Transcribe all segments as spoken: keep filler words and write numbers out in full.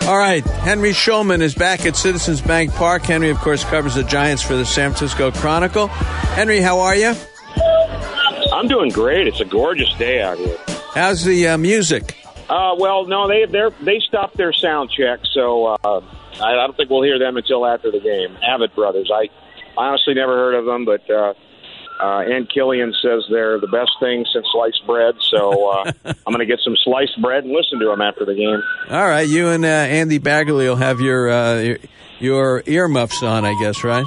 All right, Henry Schulman is back at Citizens Bank Park. Henry, of course, covers the Giants for the San Francisco Chronicle. Henry, how are you? I'm doing great. It's a gorgeous day out here. How's the uh, music? Uh, well, no, they they they stopped their sound check, so uh, I, I don't think we'll hear them until after the game. Avid Brothers. I honestly never heard of them, but uh, uh, Ann Killian says they're the best thing since sliced bread, so uh, I'm going to get some sliced bread and listen to them after the game. All right, you and uh, Andy Bagley will have your, uh, your your earmuffs on, I guess, right?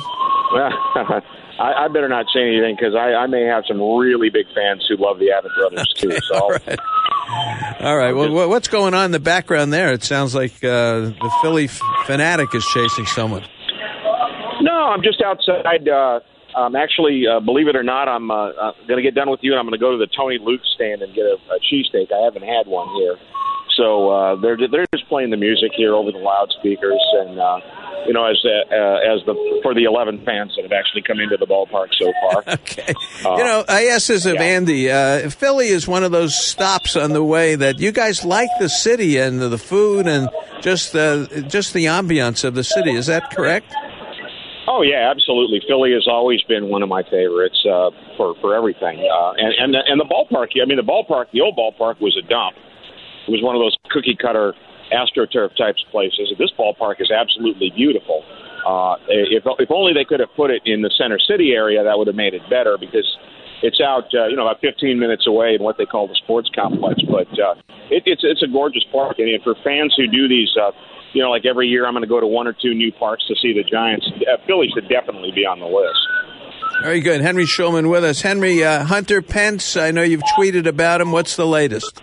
I, I better not say anything because I, I may have some really big fans who love the Avid Brothers okay, too. So, all right. All right. Well, what's going on in the background there? It sounds like uh, the Philly f- fanatic is chasing someone. No, I'm just outside. Uh, um, actually, uh, believe it or not, I'm uh, uh, going to get done with you, and I'm going to go to the Tony Luke stand and get a, a cheesesteak. I haven't had one here. So uh, they're they're just playing the music here over the loudspeakers, and uh, you know, as uh, uh, as the for the eleven fans that have actually come into the ballpark so far. okay, uh, you know, I asked this of yeah. Andy. Uh, Philly is one of those stops on the way that you guys like the city and the food and just uh, just the ambiance of the city. Is that correct? Oh yeah, absolutely. Philly has always been one of my favorites uh, for for everything, uh, and and the, and the ballpark. I mean, the ballpark, the old ballpark was a dump. It was one of those cookie-cutter AstroTurf types of places. This ballpark is absolutely beautiful. Uh, if, if only they could have put it in the Center City area, that would have made it better because it's out, uh, you know, about fifteen minutes away in what they call the sports complex. But uh, it, it's it's a gorgeous park, and for fans who do these, uh, you know, like every year, I'm going to go to one or two new parks to see the Giants. Uh, Philly should definitely be on the list. Very good. Henry Schulman with us. Henry, uh, Hunter Pence, I know you've tweeted about him. What's the latest?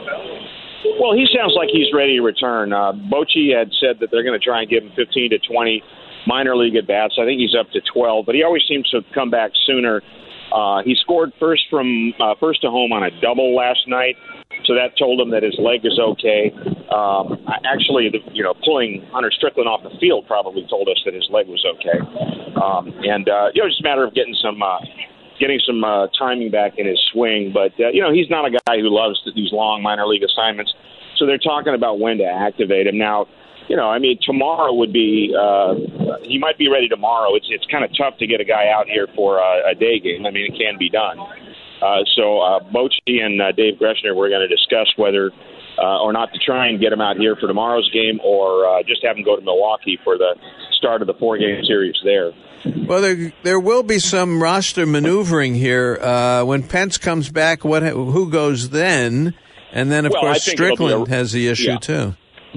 Well, he sounds like he's ready to return. Uh, Bochy had said that they're going to try and give him fifteen to twenty minor league at bats. I think he's up to twelve, but he always seems to come back sooner. Uh, he scored first from uh, first to home on a double last night, so that told him that his leg is okay. Um, actually, the, you know, pulling Hunter Strickland off the field probably told us that his leg was okay. Um, and uh, you know, it's just a matter of getting some. Uh, getting some uh, timing back in his swing. But, uh, you know, he's not a guy who loves these long minor league assignments. So they're talking about when to activate him. Now, you know, I mean, tomorrow would be uh, – he might be ready tomorrow. It's it's kind of tough to get a guy out here for a, a day game. I mean, it can be done. Uh, so uh, Bochy and uh, Dave Greshner, we're going to discuss whether uh, or not to try and get him out here for tomorrow's game or uh, just have him go to Milwaukee for the start of the four-game series there. Well, there there will be some roster maneuvering here. Uh, when Pence comes back, what who goes then? And then, of well, course, Strickland a, has the issue, yeah. too.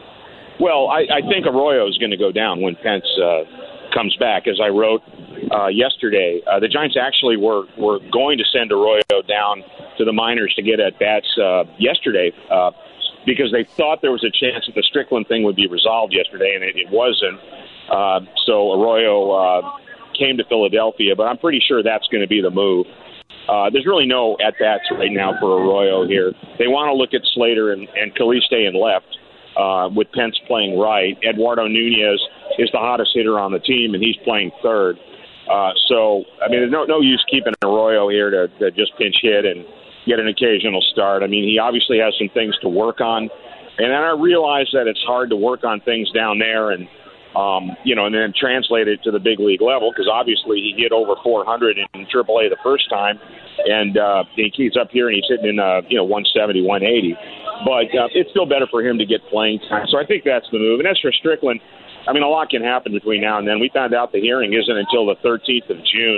Well, I, I think Arroyo is going to go down when Pence uh, comes back. As I wrote uh, yesterday, uh, the Giants actually were, were going to send Arroyo down to the minors to get at bats uh, yesterday uh, because they thought there was a chance that the Strickland thing would be resolved yesterday, and it, it wasn't. Uh, so Arroyo uh, came to Philadelphia, but I'm pretty sure that's going to be the move. Uh, there's really no at-bats right now for Arroyo here. They want to look at Slater and, and Caliste in left uh, with Pence playing right. Eduardo Nunez is the hottest hitter on the team, and he's playing third. Uh, so, I mean, there's no, no use keeping Arroyo here to, to just pinch hit and get an occasional start. I mean, he obviously has some things to work on. And then I realize that it's hard to work on things down there and Um, you know, and then translate it to the big league level because obviously he hit over four hundred in triple A the first time, and uh, he's up here and he's hitting in, uh, you know, one seventy, one eighty. But uh, it's still better for him to get playing time. So I think that's the move. And as for Strickland, I mean, a lot can happen between now and then. We found out the hearing isn't until the thirteenth of June,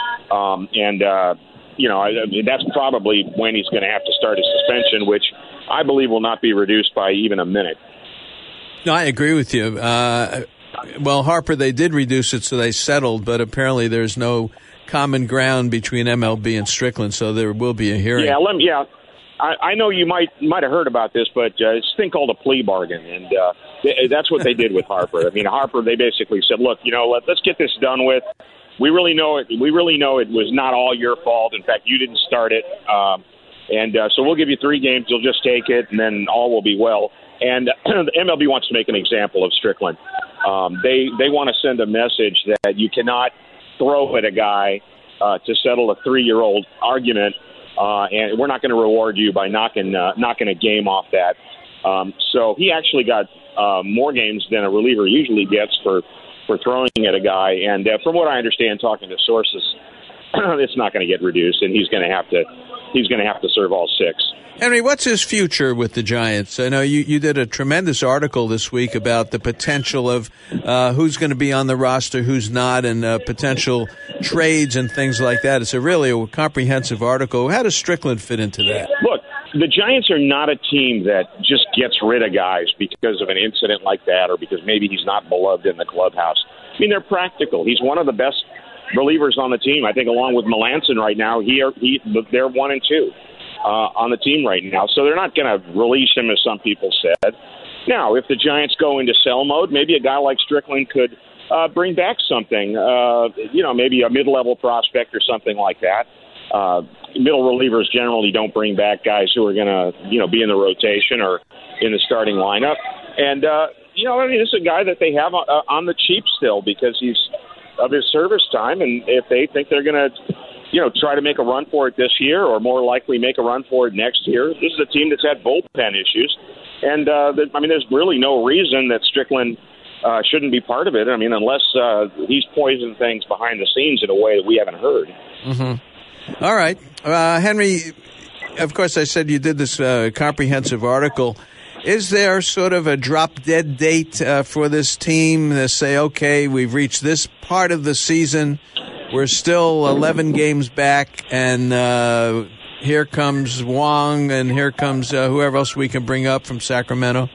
um, and uh, you know, I, I mean, that's probably when he's going to have to start his suspension, which I believe will not be reduced by even a minute. No, I agree with you. Uh, Well, Harper, they did reduce it, so they settled, but apparently there's no common ground between M L B and Strickland, so there will be a hearing. Yeah, let me, yeah. I, I know you might might have heard about this, but uh, it's a thing called a plea bargain, and uh, they, that's what they did with Harper. I mean, Harper, they basically said, look, you know, let, let's get this done with. We really know it. We really know it was not all your fault. In fact, you didn't start it, um, and uh, so we'll give you three games. You'll just take it, and then all will be well. And the M L B wants to make an example of Strickland. Um, they they want to send a message that you cannot throw at a guy uh, to settle a three-year-old argument, uh, and we're not going to reward you by knocking uh, knocking a game off that. Um, so he actually got uh, more games than a reliever usually gets for, for throwing at a guy. And uh, from what I understand, talking to sources, it's not going to get reduced, and he's going to have to he's going to have to serve all six. Henry, what's his future with the Giants? I know you, you did a tremendous article this week about the potential of uh, who's going to be on the roster, who's not, and uh, potential trades and things like that. It's a really a comprehensive article. How does Strickland fit into that? Look, the Giants are not a team that just gets rid of guys because of an incident like that or because maybe he's not beloved in the clubhouse. I mean, they're practical. He's one of the best relievers on the team. I think along with Melanson right now, he, are, he they're one and two. Uh, on the team right now. So they're not going to release him, as some people said. Now, if the Giants go into sell mode, maybe a guy like Strickland could uh, bring back something, uh, you know, maybe a mid-level prospect or something like that. Uh, middle relievers generally don't bring back guys who are going to, you know, be in the rotation or in the starting lineup. And, uh, you know, I mean, this is a guy that they have on, uh, on the cheap still because he's of his service time, and if they think they're going to you know, try to make a run for it this year or more likely make a run for it next year. This is a team that's had bullpen issues. And, uh, the, I mean, there's really no reason that Strickland uh, shouldn't be part of it. I mean, unless uh, he's poisoned things behind the scenes in a way that we haven't heard. Mm-hmm. All right. Uh, Henry, of course, I said you did this uh, comprehensive article. Is there sort of a drop-dead date uh, for this team to say, okay, we've reached this part of the season, we're still eleven games back, and uh, here comes Wong, and here comes uh, whoever else we can bring up from Sacramento?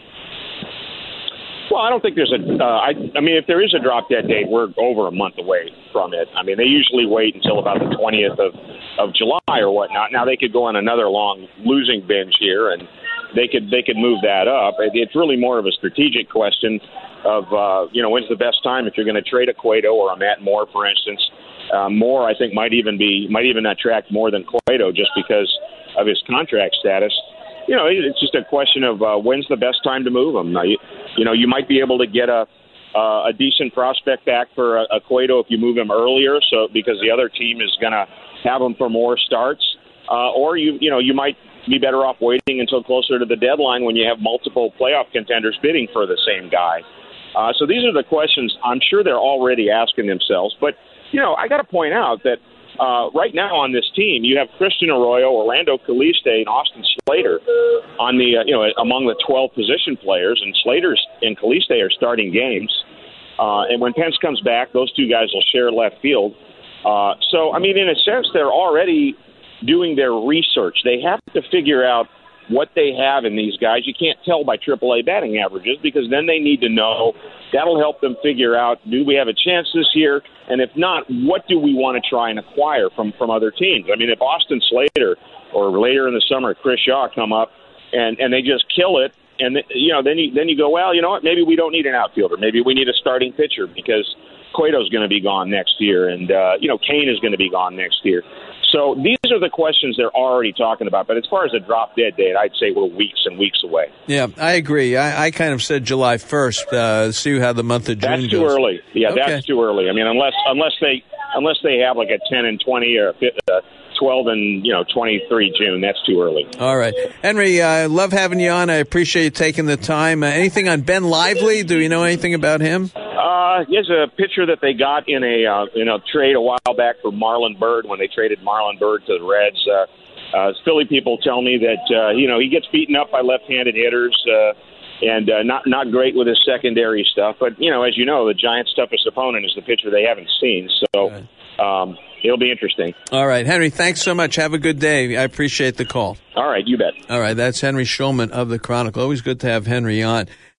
Well, I don't think there's a uh, – I, I mean, if there is a drop-dead date, we're over a month away from it. I mean, they usually wait until about the twentieth of, of July or whatnot. Now, they could go on another long losing binge here, and they could they could move that up. It's really more of a strategic question of, uh, you know, when's the best time if you're going to trade a Cueto or a Matt Moore, for instance. Uh, Moore, I think, might even be might even attract more than Cueto just because of his contract status. You know, it's just a question of uh, when's the best time to move him. Now, you, you know, you might be able to get a uh, a decent prospect back for a, a Cueto if you move him earlier, so because the other team is going to have him for more starts, uh, or you you know you might be better off waiting until closer to the deadline when you have multiple playoff contenders bidding for the same guy. Uh, so these are the questions I'm sure they're already asking themselves, but. You know, I got to point out that uh, right now on this team, you have Christian Arroyo, Orlando Caliste, and Austin Slater on the, uh, you know, among the twelve position players, and Slater's and Caliste are starting games. Uh, and when Pence comes back, those two guys will share left field. Uh, so, I mean, in a sense, they're already doing their research. They have to figure out what they have in these guys. You can't tell by triple A batting averages because then they need to know. That'll help them figure out, do we have a chance this year? And if not, what do we want to try and acquire from, from other teams? I mean, if Austin Slater or later in the summer Chris Shaw come up and, and they just kill it, and you know, then you then you go, well, you know what? Maybe we don't need an outfielder. Maybe we need a starting pitcher because Cueto's going to be gone next year, and uh, you know, Kane is going to be gone next year. So these are the questions they're already talking about. But as far as a drop-dead date, I'd say we're weeks and weeks away. Yeah, I agree. I, I kind of said July first. Uh, see how the month of June that's goes. That's too early. Yeah, okay. That's too early. I mean, unless unless they unless they have like a ten and twenty or a twelve and you know twenty-three June, that's too early. All right, Henry. I uh, love having you on. I appreciate you taking the time. Uh, anything on Ben Lively? Do you know anything about him? Uh, here's a pitcher that they got in a uh, in a trade a while back for Marlon Byrd when they traded Marlon Byrd to the Reds. Uh, uh, Philly people tell me that uh, you know he gets beaten up by left-handed hitters uh, and uh, not not great with his secondary stuff. But you know, as you know, the Giants' toughest opponent is the pitcher they haven't seen. So um, it'll be interesting. All right, Henry. Thanks so much. Have a good day. I appreciate the call. All right, you bet. All right, that's Henry Schulman of the Chronicle. Always good to have Henry on.